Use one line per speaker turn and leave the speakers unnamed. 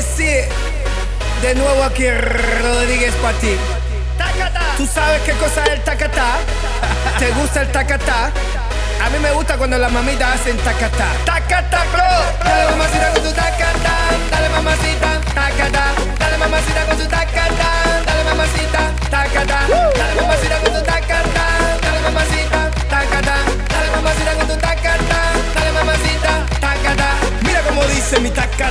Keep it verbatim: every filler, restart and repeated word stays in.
sí, de nuevo aquí Rodríguez para ti. ¿Tú sabes qué cosa es el tacatá? ¿Te gusta el tacatá? A mí me gusta cuando las mamitas hacen tacatá. Tacatá, bro. Dale mamacita con tu tacatá. Dale mamacita, tacatá. Dale mamacita con tu tacatá. Dale mamacita, tacatá. Dale mamacita con tu tacatá. Dale mamacita, tacatá. Dale mamacita con tu tacatá. Dale mamacita, tacatá. Mira cómo dice mi tacatá.